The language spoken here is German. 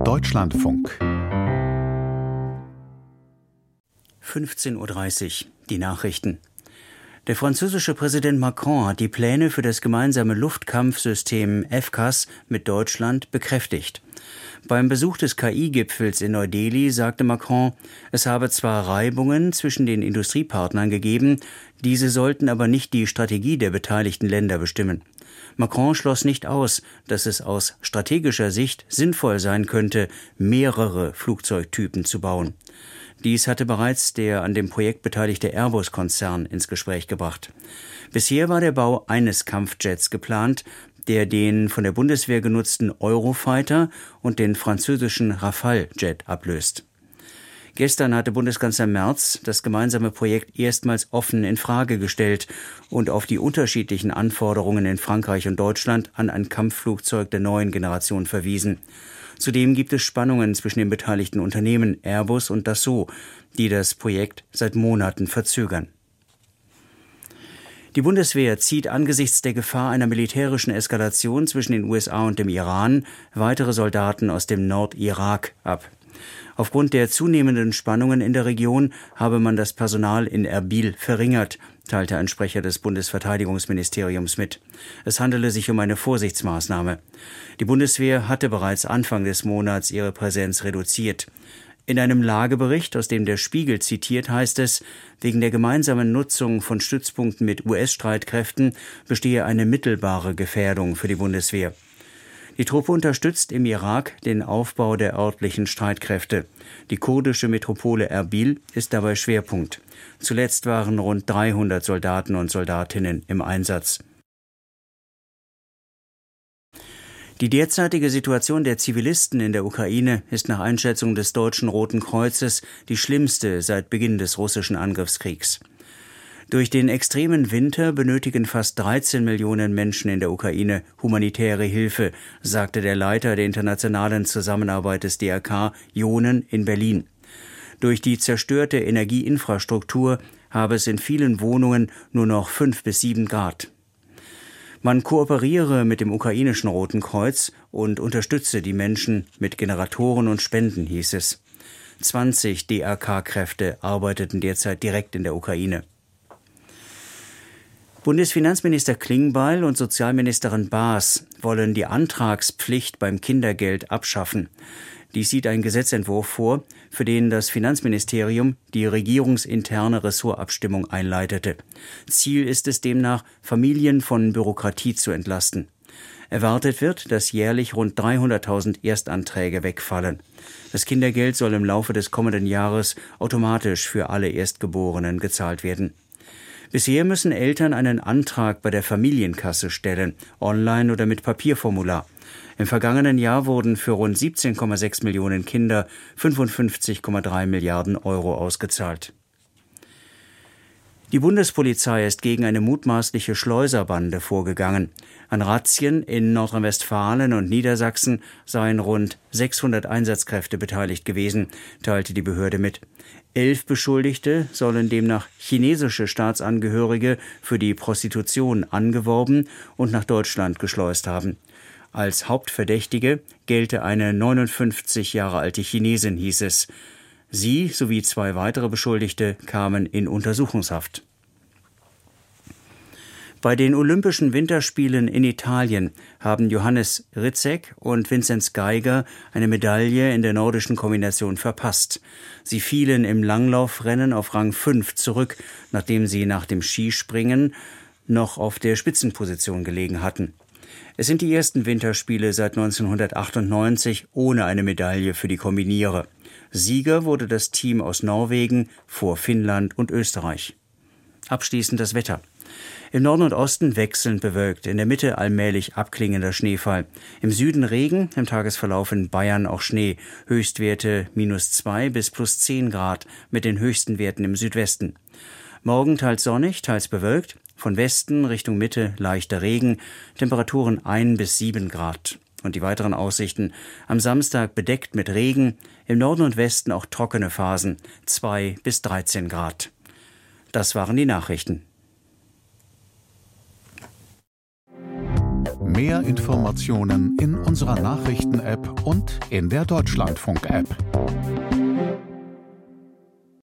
Deutschlandfunk 15:30 Uhr, die Nachrichten. Der französische Präsident Macron hat die Pläne für das gemeinsame Luftkampfsystem FCAS mit Deutschland bekräftigt. Beim Besuch des KI-Gipfels in Neu-Delhi sagte Macron, es habe zwar Reibungen zwischen den Industriepartnern gegeben, diese sollten aber nicht die Strategie der beteiligten Länder bestimmen. Macron schloss nicht aus, dass es aus strategischer Sicht sinnvoll sein könnte, mehrere Flugzeugtypen zu bauen. Dies hatte bereits der an dem Projekt beteiligte Airbus-Konzern ins Gespräch gebracht. Bisher war der Bau eines Kampfjets geplant, der den von der Bundeswehr genutzten Eurofighter und den französischen Rafale-Jet ablöst. Gestern hatte Bundeskanzler Merz das gemeinsame Projekt erstmals offen in Frage gestellt und auf die unterschiedlichen Anforderungen in Frankreich und Deutschland an ein Kampfflugzeug der neuen Generation verwiesen. Zudem gibt es Spannungen zwischen den beteiligten Unternehmen Airbus und Dassault, die das Projekt seit Monaten verzögern. Die Bundeswehr zieht angesichts der Gefahr einer militärischen Eskalation zwischen den USA und dem Iran weitere Soldaten aus dem Nordirak ab. Aufgrund der zunehmenden Spannungen in der Region habe man das Personal in Erbil verringert, teilte ein Sprecher des Bundesverteidigungsministeriums mit. Es handele sich um eine Vorsichtsmaßnahme. Die Bundeswehr hatte bereits Anfang des Monats ihre Präsenz reduziert. In einem Lagebericht, aus dem der Spiegel zitiert, heißt es, wegen der gemeinsamen Nutzung von Stützpunkten mit US-Streitkräften bestehe eine mittelbare Gefährdung für die Bundeswehr. Die Truppe unterstützt im Irak den Aufbau der örtlichen Streitkräfte. Die kurdische Metropole Erbil ist dabei Schwerpunkt. Zuletzt waren rund 300 Soldaten und Soldatinnen im Einsatz. Die derzeitige Situation der Zivilisten in der Ukraine ist nach Einschätzung des Deutschen Roten Kreuzes die schlimmste seit Beginn des russischen Angriffskriegs. Durch den extremen Winter benötigen fast 13 Millionen Menschen in der Ukraine humanitäre Hilfe, sagte der Leiter der internationalen Zusammenarbeit des DRK, Jonen, in Berlin. Durch die zerstörte Energieinfrastruktur habe es in vielen Wohnungen nur noch 5 bis 7 Grad. Man kooperiere mit dem ukrainischen Roten Kreuz und unterstütze die Menschen mit Generatoren und Spenden, hieß es. 20 DRK-Kräfte arbeiteten derzeit direkt in der Ukraine. Bundesfinanzminister Klingbeil und Sozialministerin Baas wollen die Antragspflicht beim Kindergeld abschaffen. Dies sieht ein Gesetzentwurf vor, für den das Finanzministerium die regierungsinterne Ressortabstimmung einleitete. Ziel ist es demnach, Familien von Bürokratie zu entlasten. Erwartet wird, dass jährlich rund 300.000 Erstanträge wegfallen. Das Kindergeld soll im Laufe des kommenden Jahres automatisch für alle Erstgeborenen gezahlt werden. Bisher müssen Eltern einen Antrag bei der Familienkasse stellen, online oder mit Papierformular. Im vergangenen Jahr wurden für rund 17,6 Millionen Kinder 55,3 Milliarden Euro ausgezahlt. Die Bundespolizei ist gegen eine mutmaßliche Schleuserbande vorgegangen. An Razzien in Nordrhein-Westfalen und Niedersachsen seien rund 600 Einsatzkräfte beteiligt gewesen, teilte die Behörde mit. 11 Beschuldigte sollen demnach chinesische Staatsangehörige für die Prostitution angeworben und nach Deutschland geschleust haben. Als Hauptverdächtige gelte eine 59 Jahre alte Chinesin, hieß es. Sie sowie 2 weitere Beschuldigte kamen in Untersuchungshaft. Bei den Olympischen Winterspielen in Italien haben Johannes Rydzek und Vinzenz Geiger eine Medaille in der nordischen Kombination verpasst. Sie fielen im Langlaufrennen auf Rang 5 zurück, nachdem sie nach dem Skispringen noch auf der Spitzenposition gelegen hatten. Es sind die ersten Winterspiele seit 1998 ohne eine Medaille für die Kombinierer. Sieger wurde das Team aus Norwegen vor Finnland und Österreich. Abschließend das Wetter. Im Norden und Osten wechselnd bewölkt, in der Mitte allmählich abklingender Schneefall. Im Süden Regen, im Tagesverlauf in Bayern auch Schnee. Höchstwerte -2 bis +10 Grad mit den höchsten Werten im Südwesten. Morgen teils sonnig, teils bewölkt. Von Westen Richtung Mitte leichter Regen. Temperaturen 1 bis 7 Grad. Und die weiteren Aussichten. Am Samstag bedeckt mit Regen. Im Norden und Westen auch trockene Phasen. 2 bis 13 Grad. Das waren die Nachrichten. Mehr Informationen in unserer Nachrichten-App und in der Deutschlandfunk-App.